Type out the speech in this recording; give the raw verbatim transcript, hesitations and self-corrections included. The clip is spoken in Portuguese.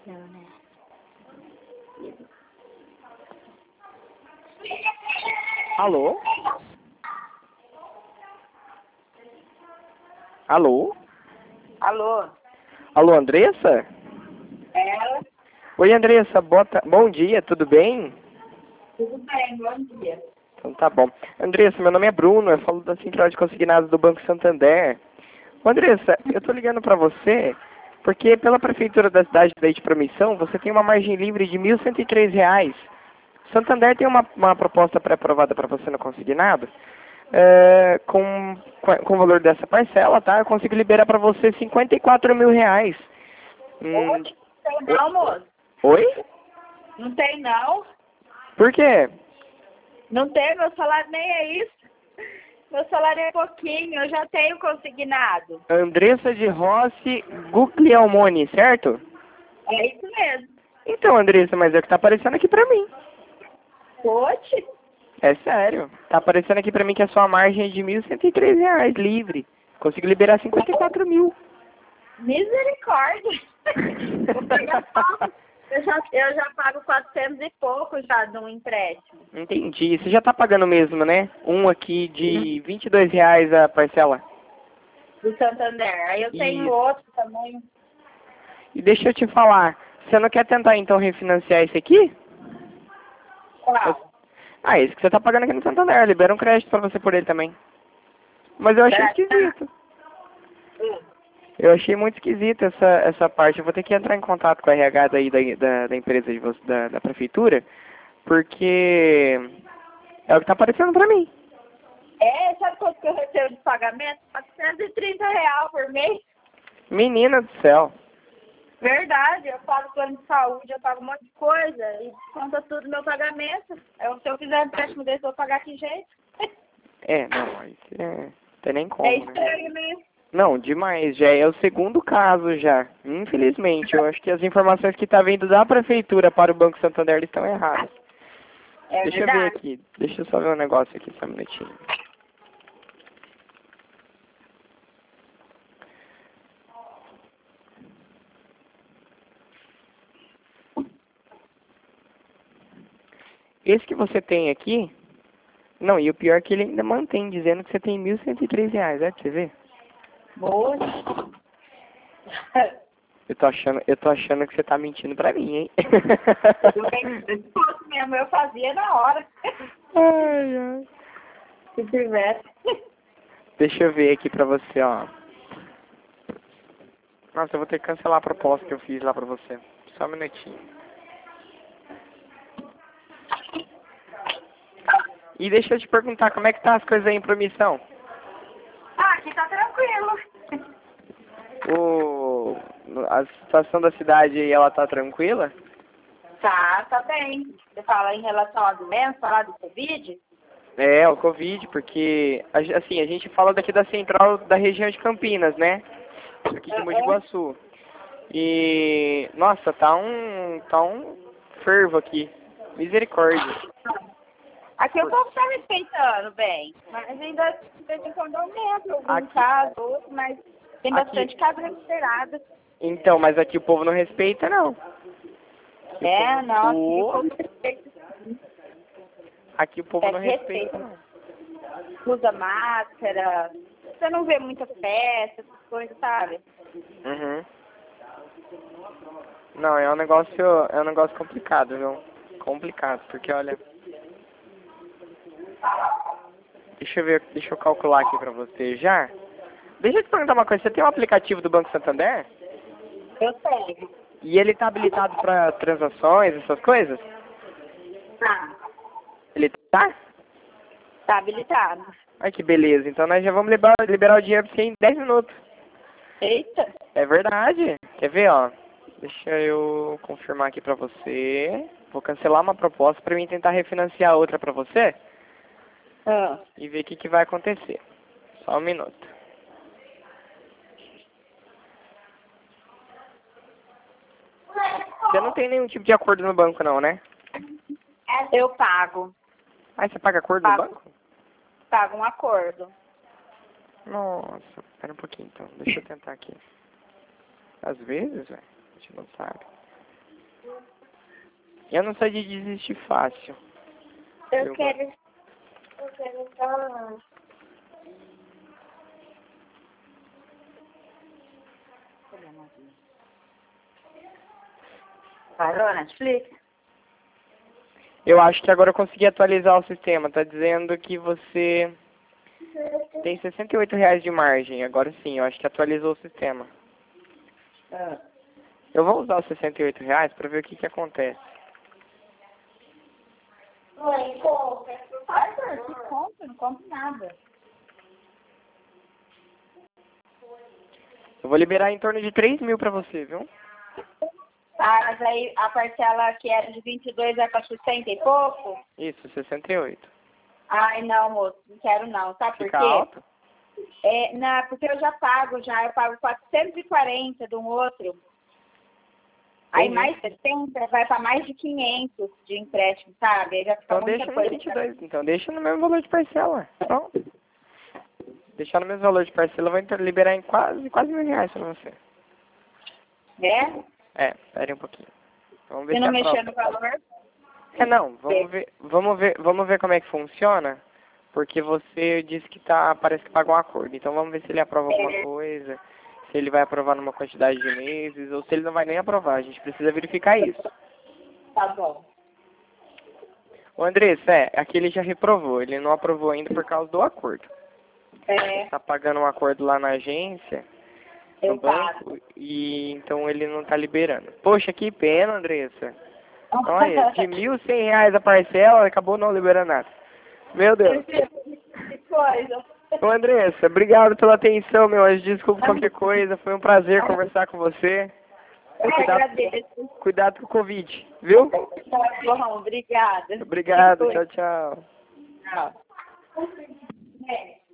Não, né? Alô? Alô? Alô? Alô, Andressa? Ela? Oi, Andressa, bota... bom dia, tudo bem? Tudo bem, bom dia. Então tá bom. Andressa, meu nome é Bruno, eu falo da Central de Consignados do Banco Santander. Ô, Andressa, eu tô ligando pra você porque pela Prefeitura da cidade de Leite Promissão, você tem uma margem livre de mil cento e três reais. Santander tem uma, uma proposta pré-aprovada para você no consignado. É, com, com o valor dessa parcela, tá? Eu consigo liberar para você cinquenta e quatro mil reais. Hum, Hoje não tem não, moço. oi? Não tem não. Por quê? Não tem, meu salário nem é isso. Meu salário é pouquinho, eu já tenho consignado. Andressa de Rossi Guglielmoni, certo? É isso mesmo. Então, Andressa, mas é o que tá aparecendo aqui pra mim. Poxa, É sério. Tá aparecendo aqui pra mim que a sua margem é de mil cento e três reais livre. Consigo liberar cinquenta e quatro mil. misericórdia. Vou pegar só. Eu já, eu já pago quatrocentos e pouco já de um empréstimo. Entendi. Você já tá pagando mesmo, né? Um aqui de vinte e dois reais a parcela. Do Santander. Aí eu tenho Isso. outro também. E deixa eu te falar, você não quer tentar então refinanciar esse aqui? Qual? Ah, esse que você tá pagando aqui no Santander, libera um crédito pra você por ele também. Mas eu achei Será que tá? esquisito. Hum. Eu achei muito esquisito essa, essa parte. Eu vou ter que entrar em contato com a R H daí da, da, da empresa de você, da, da prefeitura, porque é o que tá aparecendo pra mim. É, sabe quanto que eu recebo de pagamento? quatrocentos e trinta reais por mês. Menina do céu. Verdade, eu pago plano de saúde, eu pago um monte de coisa e conta tudo no meu pagamento. Eu, se eu fizer um empréstimo desse, eu vou pagar que jeito. É, não, aí é, não tem nem É como, né? estranho, né? Não, demais. Já é o segundo caso já. Infelizmente, eu acho que as informações que tá vindo da prefeitura para o Banco Santander estão erradas. É Deixa eu ver verdade. aqui. Deixa eu só ver um negócio aqui, só um minutinho. Esse que você tem aqui... Não, e o pior é que ele ainda mantém, dizendo que você tem mil cento e três reais, é pra você ver? Boa. Eu tô achando, eu tô achando que você tá mentindo pra mim, hein? Eu bem fosse mesmo, eu fazia na hora. Ai, ai. Se tivesse. Deixa eu ver aqui pra você, ó. Nossa, eu vou ter que cancelar a proposta que eu fiz lá pra você. Só um minutinho. E deixa eu te perguntar, como é que tá as coisas aí em Promissão? Ah, aqui tá tranquilo. O... A situação da cidade aí, ela tá tranquila? Tá, tá bem. Você fala em relação à doença, lá do Covid? É, o Covid, porque, a ge- assim, a gente fala daqui da central da região de Campinas, né? Aqui de Mogi É. Guaçu. E, nossa, tá um, tá um fervo aqui. Misericórdia. Aqui o povo tá respeitando bem, mas ainda de vez em quando aumenta algum Aqui, caso, outro, mas tem aqui, bastante caso registrado. então, mas aqui o povo não respeita, não. Aqui É, o não, aqui o povo, povo o, respeita, aqui o povo é, não respeita, respeita. não. Usa máscara, você não vê muita festa, essas coisas, sabe? Uhum. Não, é um negócio, é um negócio complicado, viu? Complicado, porque olha, deixa eu ver, deixa eu calcular aqui pra você já. Deixa eu te perguntar uma coisa, você tem um aplicativo do Banco Santander? Eu tenho. E ele tá habilitado pra transações, essas coisas? Tá, Ele tá? tá habilitado. Ai, que beleza. Então nós já vamos liberar, liberar o dinheiro pra você em dez minutos. Eita. É verdade. Quer ver, ó? Deixa eu confirmar aqui pra você. Vou cancelar uma proposta pra mim tentar refinanciar outra pra você Ah. e ver o que, que vai acontecer. Só um minuto. Você não tem nenhum tipo de acordo no banco não, né? Eu pago. Ah, você paga acordo no Pago, banco? pago um acordo. Nossa, espera um pouquinho então. Deixa eu tentar aqui. Às vezes, velho, a gente não sabe. Eu não sou de desistir fácil. Eu, Eu quero... Eu quero só... Parou a Netflix? Eu acho que agora eu consegui atualizar o sistema. Tá dizendo que você tem sessenta e oito reais de margem. Agora sim, eu acho que atualizou o sistema. Ah. Eu vou usar os sessenta e oito reais para ver o que que acontece. Mãe, compra. Arthur, que compra? Não compro nada. Eu vou liberar em torno de três mil para você, viu? Ah, mas aí a parcela que era de vinte e dois é para sessenta e pouco? Isso, sessenta e oito. Ai, não, moço, não quero não. Sabe por Fica quê? alto? É, não, porque eu já pago, já, eu pago quatrocentos e quarenta de um outro. Aí Entendi. mais sessenta vai para mais de quinhentos de empréstimo, sabe? Aí já fica Então muita deixa no coisa. vinte e dois. Então deixa no mesmo valor de parcela. Pronto. Deixar no mesmo valor de parcela, eu vou então liberar em quase, quase mil reais para você. É? É, espere um pouquinho. Vamos ver Se se não é mexer prova. no valor, É não, vamos ver, vamos ver, vamos ver como é que funciona, porque você disse que tá, parece que pagou um acordo. Então vamos ver se ele aprova alguma coisa, se ele vai aprovar numa quantidade de meses, ou se ele não vai nem aprovar. A gente precisa verificar isso. tá bom. O Andressa, é, aqui ele já reprovou, ele não aprovou ainda por causa do acordo. É, Tá pagando um acordo lá na agência, no exato. banco, e então ele não tá liberando. Poxa, que pena, Andressa. Olha, de mil e cem reais a parcela, acabou não liberando nada. Meu Deus. Que coisa. Ô Andressa, obrigado pela atenção, meu anjo. Desculpa qualquer coisa, foi um prazer conversar com você. Eu que Cuidado, agradeço. cuidado com o Covid, viu? Tá bom, obrigada. Obrigado, tchau, tchau. Tchau.